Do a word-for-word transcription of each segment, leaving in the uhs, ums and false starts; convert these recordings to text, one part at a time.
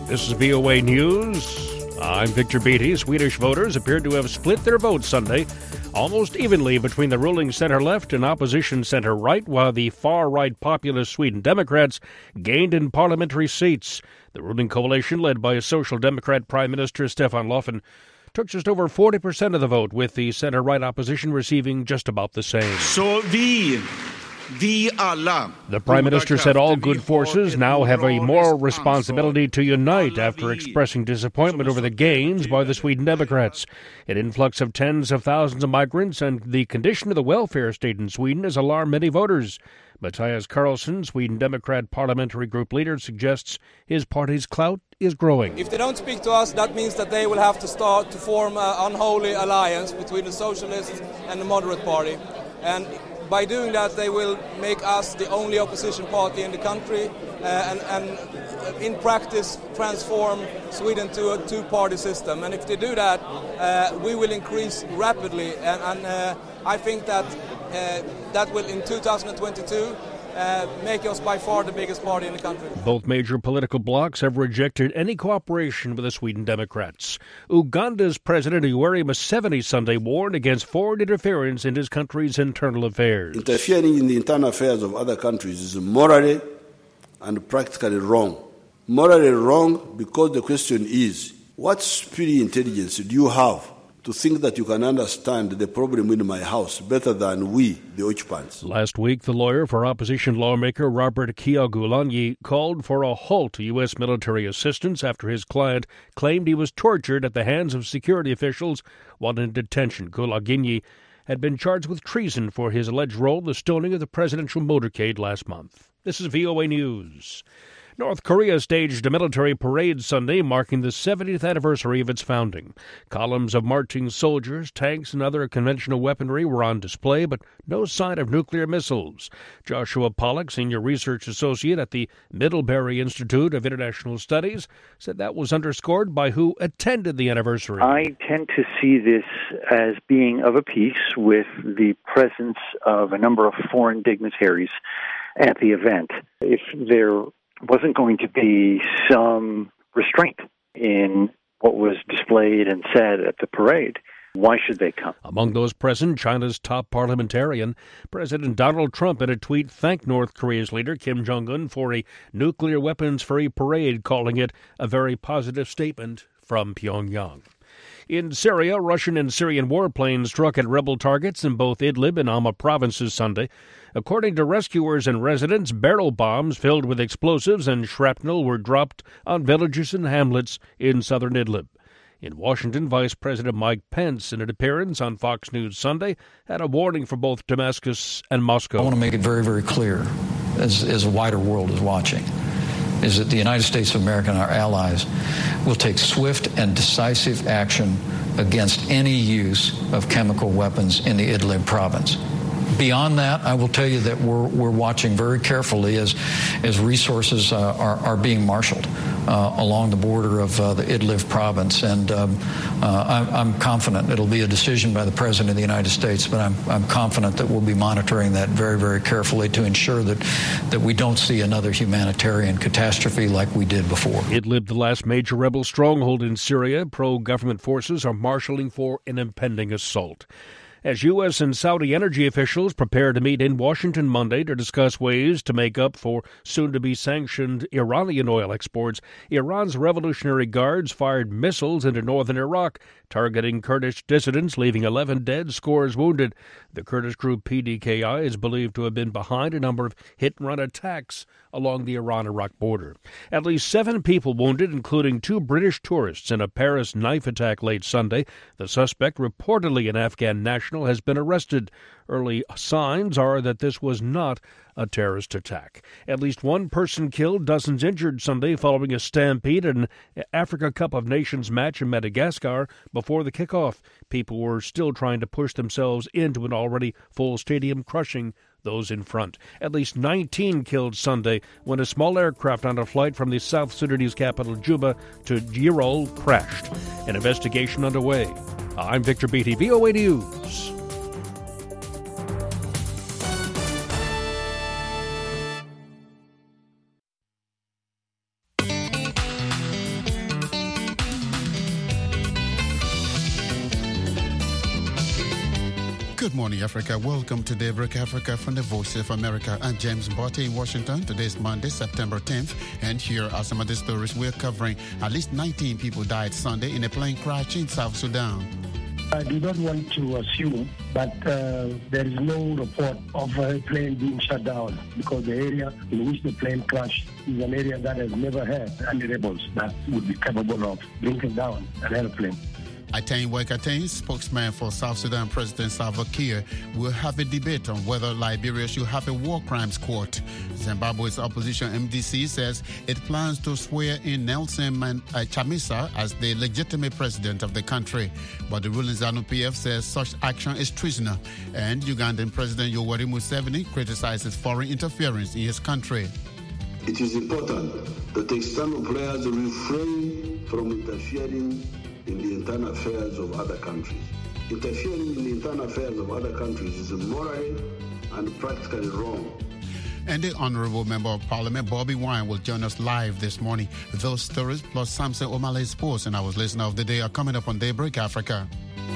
This is V O A News. I'm Victor Beatty. Swedish voters appeared to have split their votes Sunday almost evenly between the ruling center-left and opposition center-right, while the far-right populist Sweden Democrats gained in parliamentary seats. The ruling coalition, led by Social Democrat Prime Minister Stefan Löfven, took just over forty percent of the vote, with the center-right opposition receiving just about the same. So we... The Prime Minister said all good forces now have a moral responsibility to unite after expressing disappointment over the gains by the Sweden Democrats. An influx of tens of thousands of migrants and the condition of the welfare state in Sweden has alarmed many voters. Matthias Karlsson, Sweden Democrat parliamentary group leader, suggests his party's clout is growing. If they don't speak to us, that means that they will have to start to form an unholy alliance between the Socialists and the Moderate Party. And by doing that, they will make us the only opposition party in the country uh, and, and in practice transform Sweden to a two-party system. And if they do that, uh, we will increase rapidly. And, and uh, I think that uh, that will, in two thousand twenty-two, Uh, make us by far the biggest party in the country. Both major political blocs have rejected any cooperation with the Sweden Democrats. Uganda's President Yoweri Museveni Sunday warned against foreign interference in his country's internal affairs. Interfering in the internal affairs of other countries is morally and practically wrong. Morally wrong because the question is, what superior intelligence do you have to think that you can understand the problem in my house better than we, the Occupants? Last week, the lawyer for opposition lawmaker Robert Kyagulanyi called for a halt to U S military assistance after his client claimed he was tortured at the hands of security officials while in detention. Kyagulanyi had been charged with treason for his alleged role in the stoning of the presidential motorcade last month. This is V O A News. North Korea staged a military parade Sunday marking the seventieth anniversary of its founding. Columns of marching soldiers, tanks, and other conventional weaponry were on display, but no sign of nuclear missiles. Joshua Pollack, senior research associate at the Middlebury Institute of International Studies, said that was underscored by who attended the anniversary. I tend to see this as being of a piece with the presence of a number of foreign dignitaries at the event. If there wasn't going to be some restraint in what was displayed and said at the parade, why should they come? Among those present, China's top parliamentarian, President Donald Trump, in a tweet, thanked North Korea's leader, Kim Jong-un, for a nuclear weapons-free parade, calling it a very positive statement from Pyongyang. In Syria, Russian and Syrian warplanes struck at rebel targets in both Idlib and Hama provinces Sunday. According to rescuers and residents, barrel bombs filled with explosives and shrapnel were dropped on villages and hamlets in southern Idlib. In Washington, Vice President Mike Pence, in an appearance on Fox News Sunday, had a warning for both Damascus and Moscow. I want to make it very, very clear, as, as the wider world is watching, is that the United States of America and our allies will take swift and decisive action against any use of chemical weapons in the Idlib province. Beyond that, I will tell you that we're we're watching very carefully as as resources uh, are are being marshaled uh, along the border of uh, the Idlib province, and um, uh, I'm, I'm confident it'll be a decision by the President of the United States. But I'm I'm confident that we'll be monitoring that very very carefully to ensure that that we don't see another humanitarian catastrophe like we did before. Idlib, the last major rebel stronghold in Syria, pro-government forces are marshaling for an impending assault. As U S and Saudi energy officials prepare to meet in Washington Monday to discuss ways to make up for soon-to-be sanctioned Iranian oil exports, Iran's Revolutionary Guards fired missiles into northern Iraq, targeting Kurdish dissidents, leaving eleven dead, scores wounded. The Kurdish group P D K I is believed to have been behind a number of hit-and-run attacks along the Iran-Iraq border. At least seven people wounded, including two British tourists, in a Paris knife attack late Sunday. The suspect, reportedly an Afghan national, has been arrested. Early signs are that this was not a terrorist attack. At least one person killed, dozens injured Sunday following a stampede at an Africa Cup of Nations match in Madagascar before the kickoff. People were still trying to push themselves into an already full stadium, crushing those in front. At least nineteen killed Sunday when a small aircraft on a flight from the South Sudanese capital Juba to Jirol crashed. An investigation underway. I'm Victor Beatty, V O A News. Good morning, Africa. Welcome to Daybreak Africa from the Voice of America. I'm James Botte in Washington. Today is Monday, September tenth, and here are some of the stories we're covering. At least nineteen people died Sunday in a plane crash in South Sudan. I do not want to assume, but uh, there is no report of a plane being shut down because the area in which the plane crashed is an area that has never had any rebels that would be capable of bringing down an airplane. Atain Wekatain, spokesman for South Sudan President Salva Kiir, will have a debate on whether Liberia should have a war crimes court. Zimbabwe's opposition M D C says it plans to swear in Nelson Man- uh, Chamisa as the legitimate president of the country. But the ruling ZANU P F says such action is treasonable. And Ugandan President Yoweri Museveni criticizes foreign interference in his country. It is important that external players refrain from interfering in the internal affairs of other countries. Interfering in the internal affairs of other countries is morally and practically wrong. And the Honorable Member of Parliament, Bobby Wine, will join us live this morning. Those stories plus Samson O'Malley's Sports and our listener of the day are coming up on Daybreak Africa.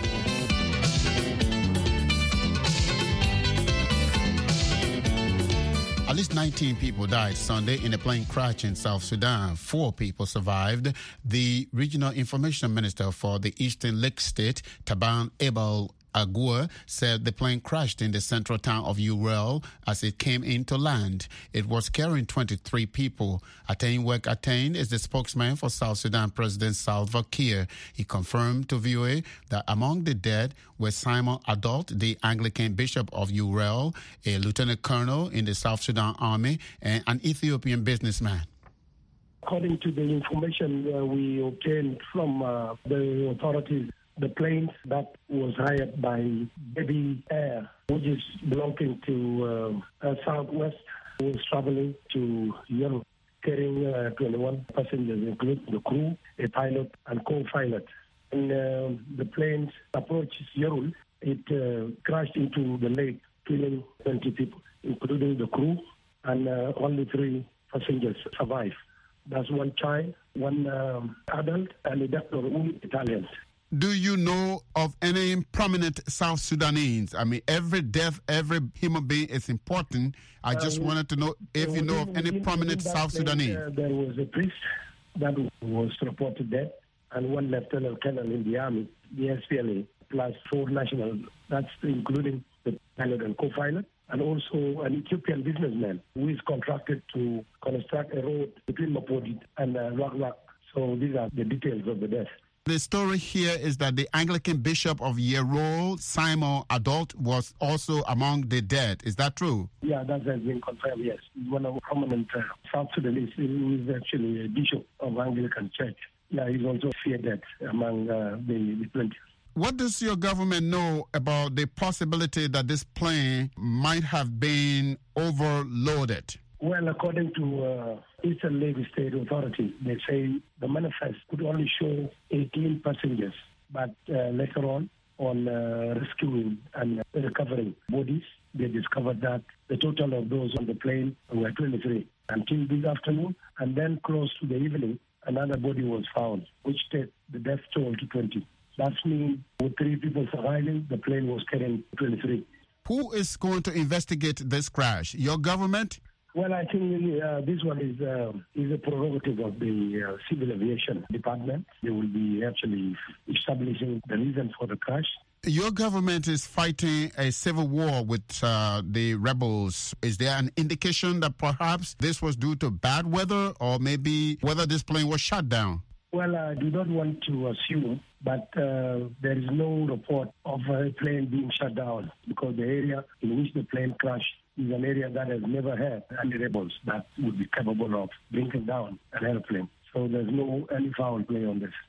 At least nineteen people died Sunday in a plane crash in South Sudan. Four people survived. The Regional Information Minister for the Eastern Lake State, Taban Abel Agua, said the plane crashed in the central town of Urel as it came into land. It was carrying twenty-three people. Atain Wekatain is the spokesman for South Sudan President Salva Kiir. He confirmed to V O A that among the dead were Simon Adult, the Anglican Bishop of Urel, a lieutenant colonel in the South Sudan Army, and an Ethiopian businessman. According to the information uh, we obtained from uh, the authorities, the plane that was hired by Baby Air, which is belonging to uh, uh, Southwest, was traveling to Europe, carrying uh, twenty-one passengers, including the crew, a pilot, and co-pilot. And uh, the plane approached Yorul. It uh, crashed into the lake, killing twenty people, including the crew, and uh, only three passengers survived. That's one child, one um, adult, and a doctor, all Italians. Do you know of any prominent South Sudanese? I mean, every death, every human being is important. I just uh, wanted to know if you know of any prominent South Sudanese. Uh, there was a priest that was reported dead, and one lieutenant colonel in the army, the S P L A, plus four national, that's including the pilot and co-pilot, and also an Ethiopian businessman who is contracted to construct a road between Mapodi and uh, Rock Rock. So these are the details of the death. The story here is that the Anglican Bishop of Yerol, Simon Adult, was also among the dead. Is that true? Yeah, that has been confirmed, yes. He's one of the prominent uh, South Sudanese who is actually a bishop of Anglican Church. Yeah, he's also feared death among uh, the, the twenty. What does your government know about the possibility that this plane might have been overloaded? Well, according to uh, Eastern Lake State Authority, they say the manifest could only show eighteen passengers, but uh, later on, on uh, rescuing and recovering bodies, they discovered that the total of those on the plane were twenty-three. Until this afternoon, and then close to the evening, another body was found, which takes the death toll to twenty. That means with three people surviving, the plane was carrying twenty-three. Who is going to investigate this crash? Your government? Well, I think uh, this one is uh, is a prerogative of the uh, Civil Aviation Department. They will be actually establishing the reason for the crash. Your government is fighting a civil war with uh, the rebels. Is there an indication that perhaps this was due to bad weather or maybe whether this plane was shut down? Well, I do not want to assume, but uh, there is no report of a plane being shut down because the area in which the plane crashed is an area that has never had any rebels that would be capable of bringing down an airplane. So there's no any foul play on this.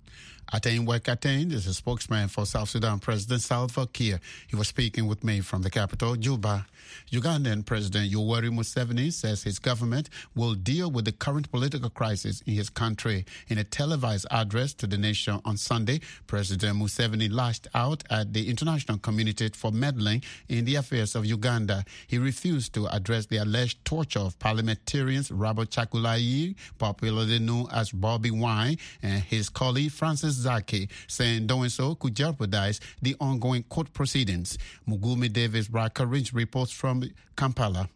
Atain Wekatain is a spokesman for South Sudan President Salva Kiir. He was speaking with me from the capital, Juba. Ugandan President Yoweri Museveni says his government will deal with the current political crisis in his country. In a televised address to the nation on Sunday, President Museveni lashed out at the international community for meddling in the affairs of Uganda. He refused to address the alleged torture of parliamentarians Robert Chagulanyi, popularly known as Bobby Wine, and his colleague Francis Zaki, saying doing so could jeopardize the ongoing court proceedings. Mugumi Davis Brackeridge reports from Kampala.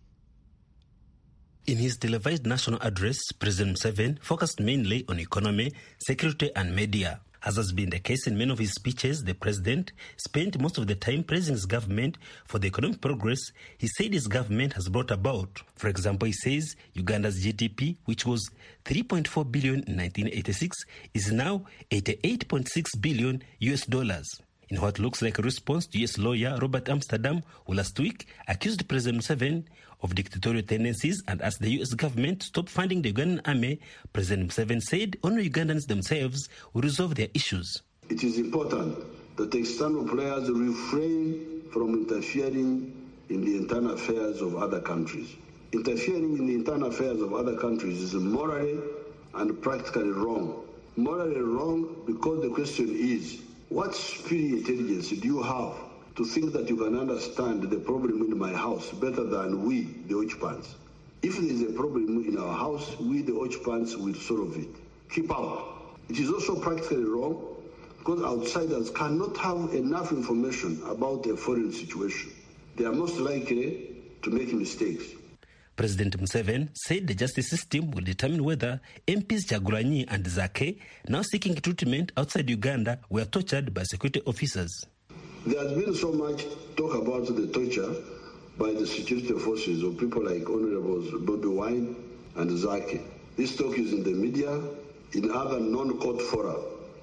In his televised national address, President Museveni focused mainly on economy, security and media. As has been the case in many of his speeches, the president spent most of the time praising his government for the economic progress he said his government has brought about. For example, he says Uganda's G D P, which was three point four billion in nineteen eighty-six, is now eighty-eight point six billion U S dollars. In what looks like a response to U S lawyer Robert Amsterdam, who last week accused President Museveni of dictatorial tendencies and asked the U S government to stop funding the Ugandan army, President Museveni said only Ugandans themselves will resolve their issues. It is important that external players refrain from interfering in the internal affairs of other countries. Interfering in the internal affairs of other countries is morally and practically wrong. Morally wrong because the question is, what superior intelligence do you have to think that you can understand the problem in my house better than we, the occupants? If there is a problem in our house, we, the occupants, will solve it. Keep out. It is also practically wrong because outsiders cannot have enough information about a foreign situation. They are most likely to make mistakes. President Museveni said the justice system will determine whether M Ps Kyagulanyi and Zake, now seeking treatment outside Uganda, were tortured by security officers. There has been so much talk about the torture by the security forces of people like Honourables Bobby Wine and Zake. This talk is in the media, in other non-court fora.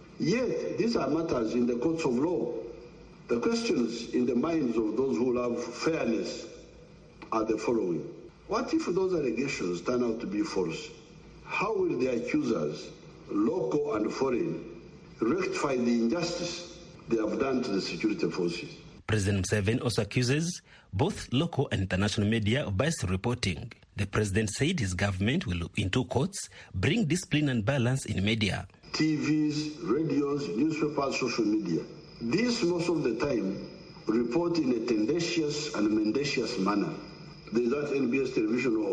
Yet, these are matters in the courts of law. The questions in the minds of those who love fairness are the following. What if those allegations turn out to be false? How will the accusers, local and foreign, rectify the injustice they have done to the security forces? President Museveni also accuses both local and international media of biased reporting. The president said his government will look into courts, bring discipline and balance in media. T Vs, radios, newspapers, social media. These most of the time report in a tendacious and mendacious manner. There's that N B S television of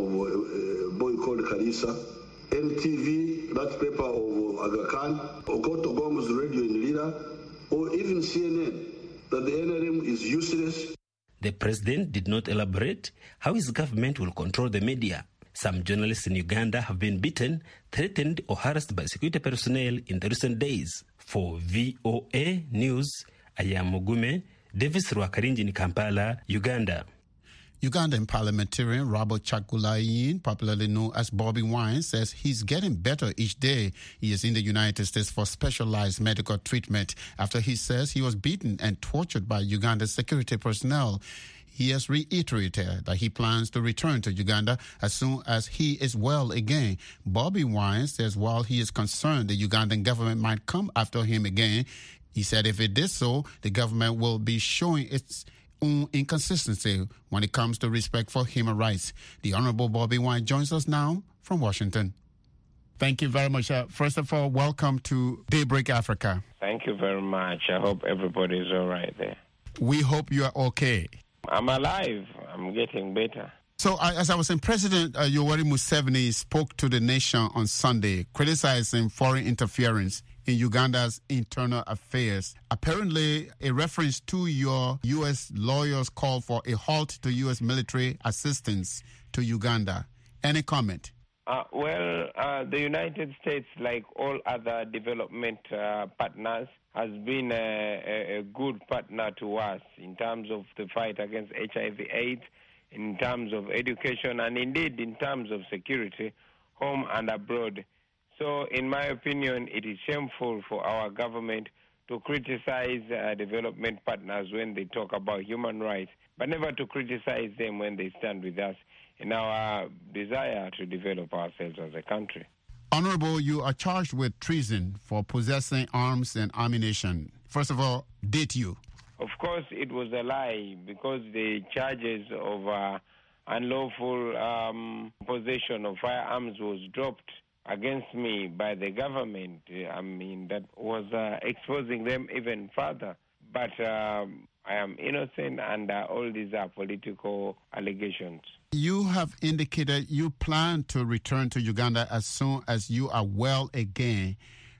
a boy called Kalisa, N T V, that paper of Aga Khan, Okoto Gom's radio in Lira, or even C N N, that the N R M is useless. The president did not elaborate how his government will control the media. Some journalists in Uganda have been beaten, threatened or harassed by security personnel in the recent days. For V O A News, I am Mugume, Davis Rwakarinji in Kampala, Uganda. Ugandan parliamentarian Robert Kyagulanyi, popularly known as Bobby Wine, says he's getting better each day. He is in the United States for specialized medical treatment after he says he was beaten and tortured by Uganda's security personnel. He has reiterated that he plans to return to Uganda as soon as he is well again. Bobby Wine says while he is concerned the Ugandan government might come after him again, he said if it did so, the government will be showing its own inconsistency when it comes to respect for human rights. The Honorable Bobby Wine joins us now from Washington. Thank you very much. Uh, first of all, welcome to Daybreak Africa. Thank you very much. I hope everybody is all right there. We hope you are okay. I'm alive. I'm getting better. So, uh, as I was saying, President uh, Yoweri Museveni spoke to the nation on Sunday, criticizing foreign interference in Uganda's internal affairs. Apparently, a reference to your U S lawyers' call for a halt to U S military assistance to Uganda. Any comment? Uh, well, uh, the United States, like all other development uh, partners, has been a, a, a good partner to us in terms of the fight against H I V AIDS, in terms of education, and indeed in terms of security, home and abroad. So, in my opinion, it is shameful for our government to criticize uh, development partners when they talk about human rights, but never to criticize them when they stand with us in our desire to develop ourselves as a country. Honorable, you are charged with treason for possessing arms and ammunition. First of all, did you? Of course, it was a lie because the charges of uh, unlawful um, possession of firearms was dropped against me by the government. I mean, that was uh, exposing them even further. But um, I am innocent and uh, all these are political allegations. You have indicated you plan to return to Uganda as soon as you are well again.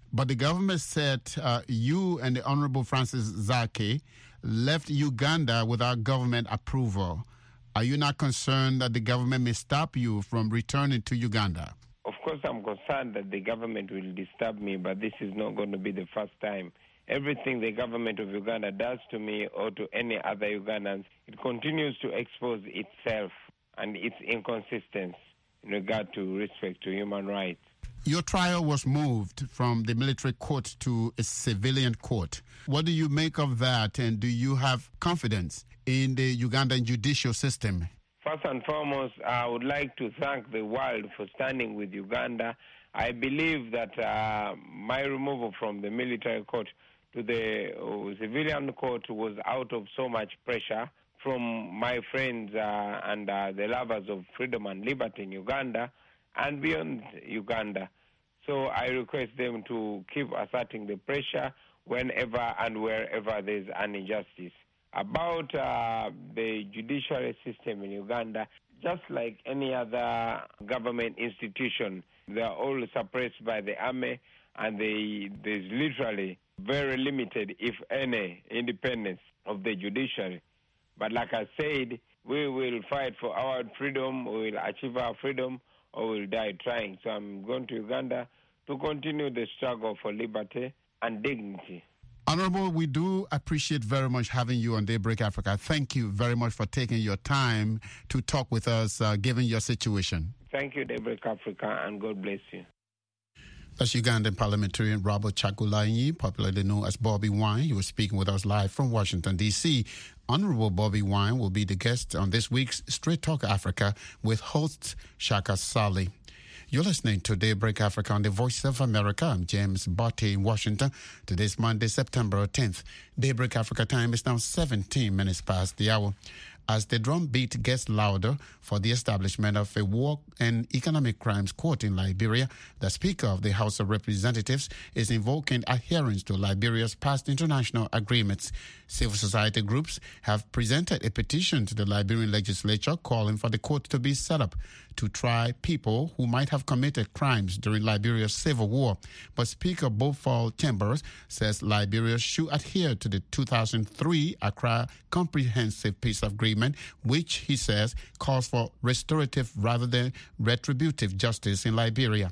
But the government said uh, you and the Honorable Francis Zaki left Uganda without government approval. Are you not concerned that the government may stop you from returning to Uganda? Of course, I'm concerned that the government will disturb me, but this is not going to be the first time. Everything the government of Uganda does to me or to any other Ugandans, it continues to expose itself and its inconsistency in regard to respect to human rights. Your trial was moved from the military court to a civilian court. What do you make of that, and do you have confidence in the Ugandan judicial system? First and foremost, I would like to thank the world for standing with Uganda. I believe that uh, my removal from the military court to the uh, civilian court was out of so much pressure from my friends uh, and uh, the lovers of freedom and liberty in Uganda and beyond Uganda. So I request them to keep asserting the pressure whenever and wherever there's an injustice. About uh, the judiciary system in Uganda, just like any other government institution, they are all suppressed by the army, and they, there's literally very limited, if any, independence of the judiciary. But like I said, we will fight for our freedom, we will achieve our freedom, or we'll die trying. So I'm going to Uganda to continue the struggle for liberty and dignity. Honorable, we do appreciate very much having you on Daybreak Africa. Thank you very much for taking your time to talk with us, uh, given your situation. Thank you, Daybreak Africa, and God bless you. That's Ugandan parliamentarian Robert Chagulanyi, popularly known as Bobby Wine. He was speaking with us live from Washington, D C Honorable Bobby Wine will be the guest on this week's Straight Talk Africa with host Shaka Sali. You're listening to Daybreak Africa on the Voice of America. I'm James Botte in Washington. Today's Monday, September tenth. Daybreak Africa time is now seventeen minutes past the hour. As the drumbeat gets louder for the establishment of a war and economic crimes court in Liberia, the Speaker of the House of Representatives is invoking adherence to Liberia's past international agreements. Civil society groups have presented a petition to the Liberian legislature calling for the court to be set up to try people who might have committed crimes during Liberia's civil war. But Speaker Bofal Chambers says Liberia should adhere to the two thousand three Accra Comprehensive Peace Agreement, which, he says, calls for restorative rather than retributive justice in Liberia.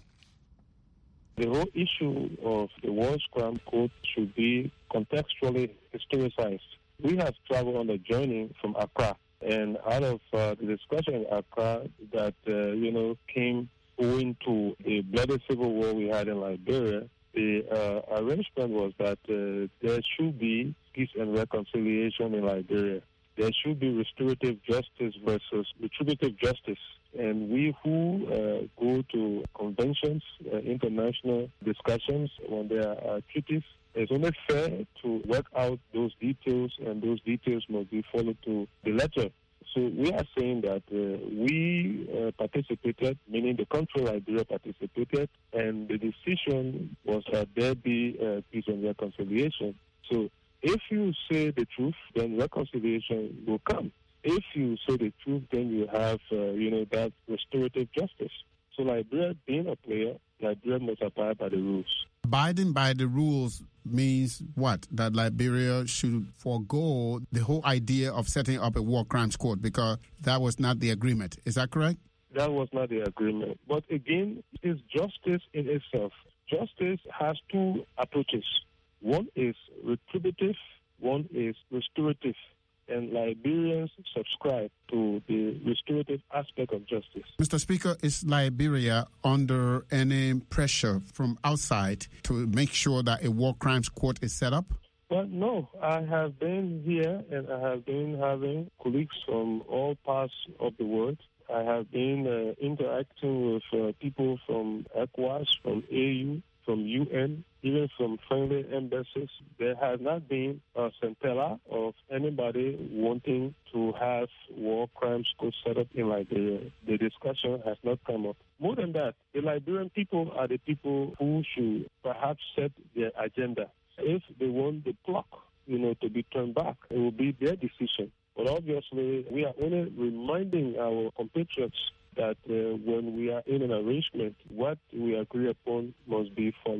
The whole issue of the War Crime Court should be contextually historicized. We have traveled on a journey from Accra, and out of uh, the discussion in Accra that, uh, you know, came owing to the bloody civil war we had in Liberia, the uh, arrangement was that uh, there should be peace and reconciliation in Liberia. There should be restorative justice versus retributive justice. And we who uh, go to conventions, uh, international discussions, when there are treaties, it's only fair to work out those details, and those details must be followed to the letter. So we are saying that uh, we uh, participated, meaning the country Liberia participated, and the decision was that there be uh, peace and reconciliation. So if you say the truth, then reconciliation will come. If you say the truth, then you have, uh, you know, that restorative justice. So Liberia, being a player, Liberia must abide by the rules. Abiding by the rules means what? That Liberia should forego the whole idea of setting up a war crimes court, because that was not the agreement. Is that correct? That was not the agreement. But again, it's justice in itself. Justice has two approaches. One is retributive, one is restorative. And Liberians subscribe to the restorative aspect of justice. Mister Speaker, is Liberia under any pressure from outside to make sure that a war crimes court is set up? Well, no. I have been here and I have been having colleagues from all parts of the world. I have been uh, interacting with uh, people from ECOWAS, from A U, from U N, even from friendly embassies. There has not been a scintilla of anybody wanting to have war crimes court set up in Liberia. The discussion has not come up. More than that, the Liberian people are the people who should perhaps set their agenda. If they want the clock, you know, to be turned back, it will be their decision. But obviously, we are only reminding our compatriots that uh, when we are in an arrangement, what we agree upon must be followed.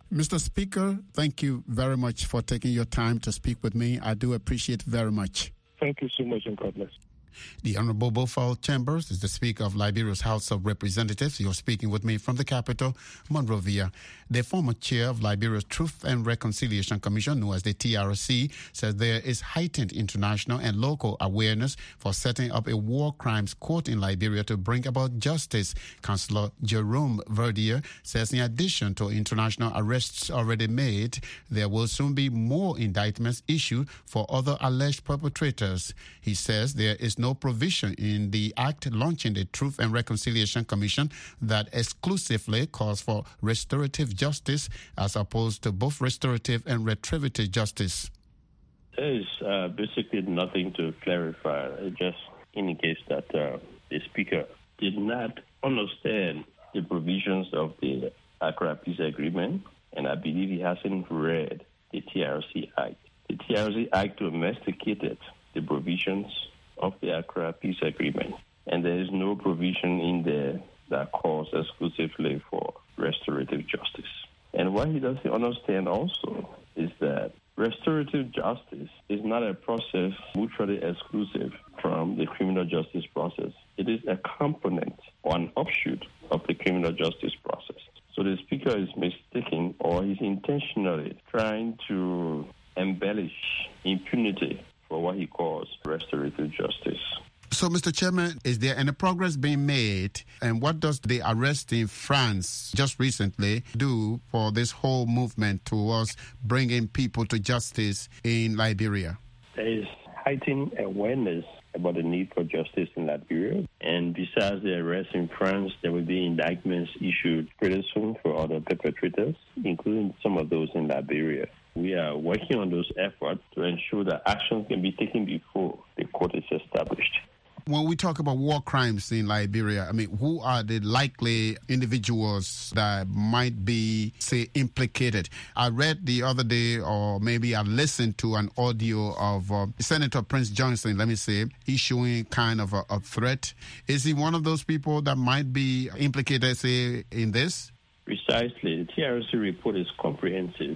Mister Speaker, thank you very much for taking your time to speak with me. I do appreciate it very much. Thank you so much, and God bless. The Honorable Bofal Chambers is the Speaker of Liberia's House of Representatives. You're speaking with me from the capital, Monrovia. The former chair of Liberia's Truth and Reconciliation Commission, known as the T R C, says there is heightened international and local awareness for setting up a war crimes court in Liberia to bring about justice. Councillor Jerome Verdier says in addition to international arrests already made, there will soon be more indictments issued for other alleged perpetrators. He says there is no provision in the act launching the Truth and Reconciliation Commission that exclusively calls for restorative justice as opposed to both restorative and retributive justice. There is uh, basically nothing to clarify. It just indicates that uh, the Speaker did not understand the provisions of the Accra Peace Agreement, and I believe he hasn't read the T R C Act. The T R C Act domesticated the provisions of the Accra Peace Agreement, and there is no provision in there that calls exclusively for restorative justice. And what he doesn't understand also is that restorative justice is not a process mutually exclusive from the criminal justice process. It is a component or an offshoot of the criminal justice process. So the Speaker is mistaken, or he's intentionally trying to embellish impunity for what he calls restorative justice. So, Mister Chairman, is there any progress being made? And what does the arrest in France just recently do for this whole movement towards bringing people to justice in Liberia? There is heightened awareness about the need for justice in Liberia. And besides the arrest in France, there will be indictments issued pretty soon for other perpetrators, including some of those in Liberia. We are working on those efforts to ensure that actions can be taken before the court is established. When we talk about war crimes in Liberia, I mean, who are the likely individuals that might be, say, implicated? I read the other day, or maybe I listened to an audio of uh, Senator Prince Johnson, let me say, issuing kind of a, a threat. Is he one of those people that might be implicated, say, in this? Precisely. The T R C report is comprehensive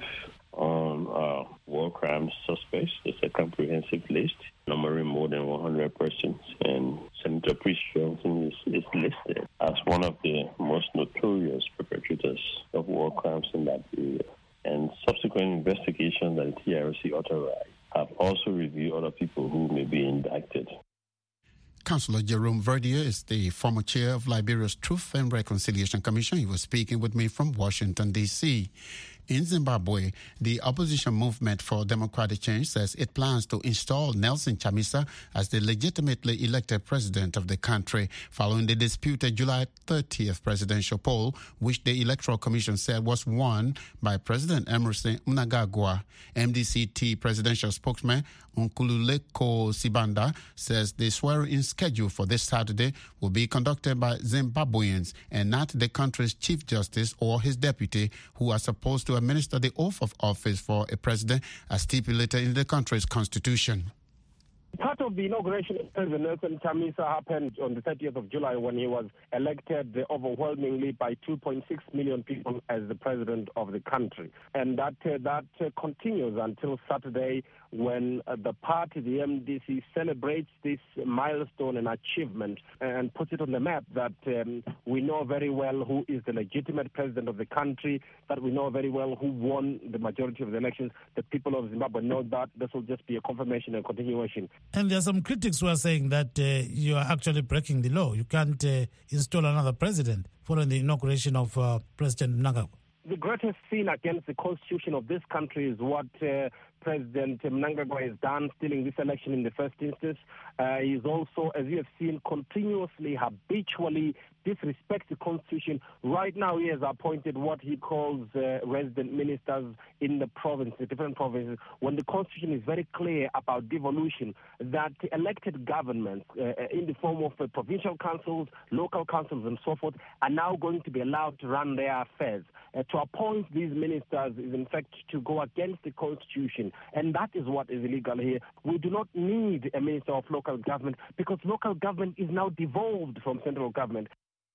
on uh, war crimes suspects. It's a comprehensive list, numbering more than one hundred persons. And Senator Prince Johnson is, is listed as one of the most notorious perpetrators of war crimes in that area. And subsequent investigations that the T R C authorized have also reviewed other people who may be indicted. Councillor Jerome Verdier is the former chair of Liberia's Truth and Reconciliation Commission. He was speaking with me from Washington, D C In Zimbabwe, the opposition movement for democratic change says it plans to install Nelson Chamisa as the legitimately elected president of the country following the disputed July thirtieth presidential poll, which the Electoral Commission said was won by President Emmerson Mnangagwa. M D C T presidential spokesman Nkululeko Sibanda says the swearing-in schedule for this Saturday will be conducted by Zimbabweans and not the country's chief justice or his deputy, who are supposed to administer the oath of office for a president as stipulated in the country's constitution. Part of the inauguration of President Nelson Chamisa happened on the thirtieth of July when he was elected overwhelmingly by two point six million people as the president of the country. And that uh, that uh, continues until Saturday when uh, the party, the M D C, celebrates this milestone and achievement and puts it on the map that um, we know very well who is the legitimate president of the country, that we know very well who won the majority of the elections. The people of Zimbabwe know that. This will just be a confirmation and continuation. And there are some critics who are saying that uh, you are actually breaking the law. You can't uh, install another president following the inauguration of uh, President Mnangagwa. The greatest sin against the constitution of this country is what uh, President Mnangagwa has done, stealing this election in the first instance. Uh, he is also, as you have seen, continuously, habitually disrespects the constitution. Right now, he has appointed what he calls uh, resident ministers in the province, the different provinces, when the constitution is very clear about devolution, that elected governments uh, in the form of uh, provincial councils, local councils, and so forth, are now going to be allowed to run their affairs. Uh, to appoint these ministers is, in fact, to go against the constitution. And that is what is illegal here. We do not need a minister of local government because local government is now devolved from central government.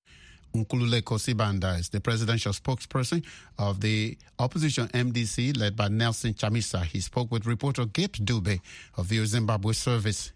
Nkululeko Sibanda is the presidential spokesperson of the opposition M D C led by Nelson Chamisa. He spoke with reporter Gabe Dube of the Zimbabwe Service.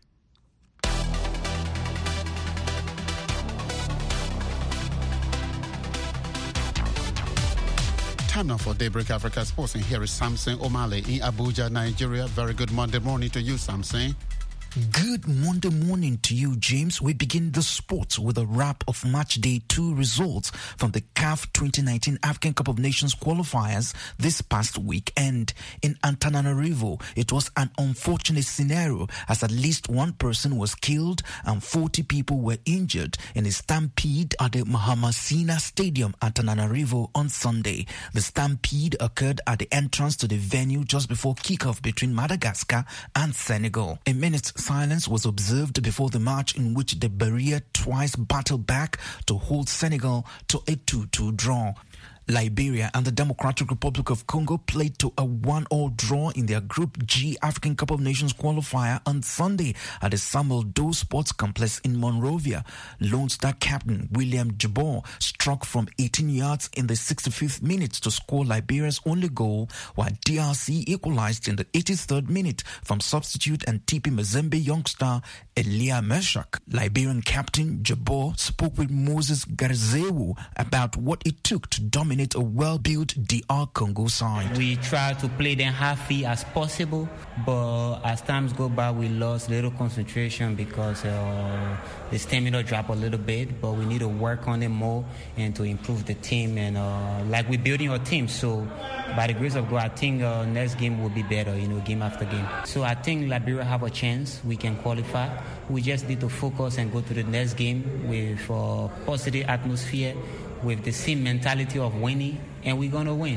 Time now for Daybreak Africa Sports, and here is Samson Omale in Abuja, Nigeria. Very good Monday morning to you, Samson. Good Monday morning to you, James. We begin the sports with a wrap of match day two results from the C A F twenty nineteen African Cup of Nations qualifiers this past weekend. In Antananarivo, it was an unfortunate scenario as at least one person was killed and forty people were injured in a stampede at the Mahamasina Stadium, Antananarivo, on Sunday. The stampede occurred at the entrance to the venue just before kickoff between Madagascar and Senegal. A minute's silence was observed before the match, in which the Barrier twice battled back to hold Senegal to a two two draw. Liberia and the Democratic Republic of Congo played to a one-all draw in their Group G African Cup of Nations qualifier on Sunday at the Samuel Doe Sports Complex in Monrovia. Lone Star captain William Jabor struck from eighteen yards in the sixty-fifth minute to score Liberia's only goal, while D R C equalized in the eighty-third minute from substitute and T P Mazembe youngster Elia Meshak. Liberian captain Jabor spoke with Moses Garzewu about what it took to dominate a well-built D R Congo side. We try to play them half-free as possible, but as times go by, we lost little concentration because uh, the stamina dropped a little bit, but we need to work on it more and to improve the team. And uh, like we're building our team, so by the grace of God, I think uh, next game will be better, you know, game after game. So I think Liberia have a chance. We can qualify. We just need to focus and go to the next game with a positive atmosphere, with the same mentality of winning, and we're going to win.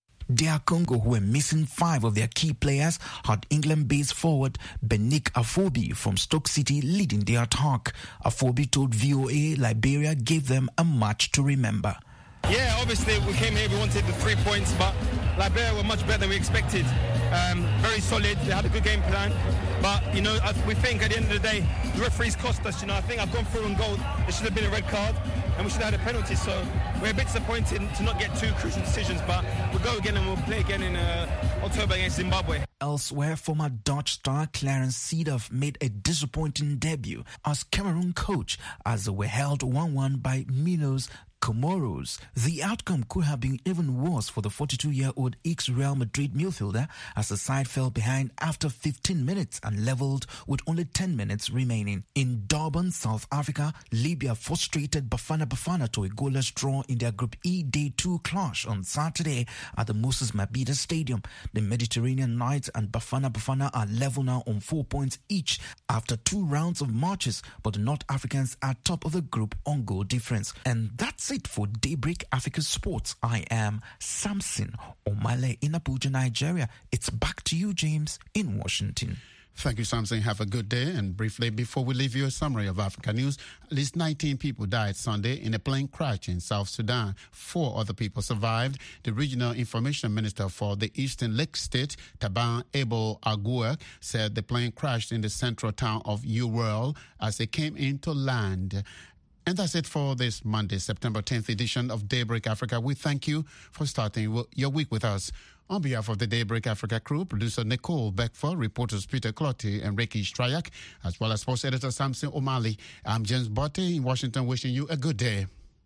D R Congo, who were missing five of their key players, had England-based forward Benik Afobi from Stoke City leading the attack. Afobi told V O A Liberia gave them a match to remember. Yeah, obviously we came here, we wanted the three points, but Liberia were much better than we expected. Um, very solid, they had a good game plan. But, you know, we think at the end of the day, the referees cost us. You know, I think I've gone through on goal. There should have been a red card, and we should have had a penalty. So we're a bit disappointed to not get two crucial decisions, but we'll go again and we'll play again in uh, October against Zimbabwe. Elsewhere, former Dutch star Clarence Seedorf made a disappointing debut as Cameroon coach as they were held one one by Milos Comoros. The outcome could have been even worse for the forty-two-year-old ex-Real Madrid midfielder as the side fell behind after fifteen minutes and leveled with only ten minutes remaining. In Durban, South Africa, Libya frustrated Bafana Bafana to a goalless draw in their Group E Day two clash on Saturday at the Moses Mabhida Stadium. The Mediterranean Knights and Bafana Bafana are level now on four points each after two rounds of matches, but the North Africans are top of the group on goal difference. And that's it for Daybreak Africa Sports. I am Samson Omale in Abuja, Nigeria. It's back to you, James, in Washington. Thank you, Samson. Have a good day. And briefly, before we leave you, a summary of Africa news. At least nineteen people died Sunday in a plane crash in South Sudan. Four other people survived. The regional information minister for the Eastern Lake State, Taban Abel Agua, said the plane crashed in the central town of Ural as it came into land. And that's it for this Monday, September tenth edition of Daybreak Africa. We thank you for starting your week with us. On behalf of the Daybreak Africa crew, producer Nicole Beckford, reporters Peter Clotti and Ricky Strayak, as well as sports editor Samson Omale, I'm James Botte in Washington, wishing you a good day.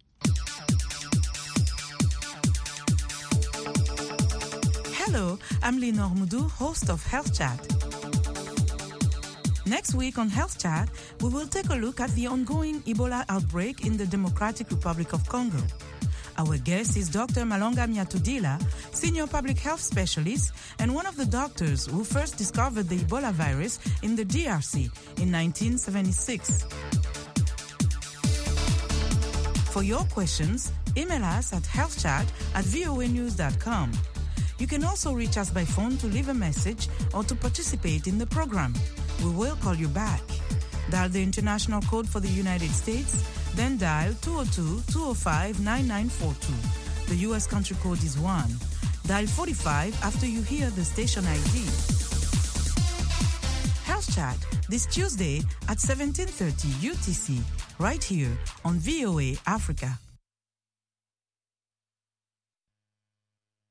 Hello, I'm Lenore Moudou, host of Health Chat. Next week on Health Chat, we will take a look at the ongoing Ebola outbreak in the Democratic Republic of Congo. Our guest is Doctor Malonga Miatudila, senior public health specialist and one of the doctors who first discovered the Ebola virus in the D R C in nineteen seventy-six. For your questions, email us at healthchat at voa news dot com. You can also reach us by phone to leave a message or to participate in the program. We will call you back. Dial the international code for the United States, then dial two oh two, two oh five, nine nine four two. The U S country code is one. Dial forty-five after you hear the station I D. Health Chat this Tuesday at seventeen thirty U T C, right here on V O A Africa.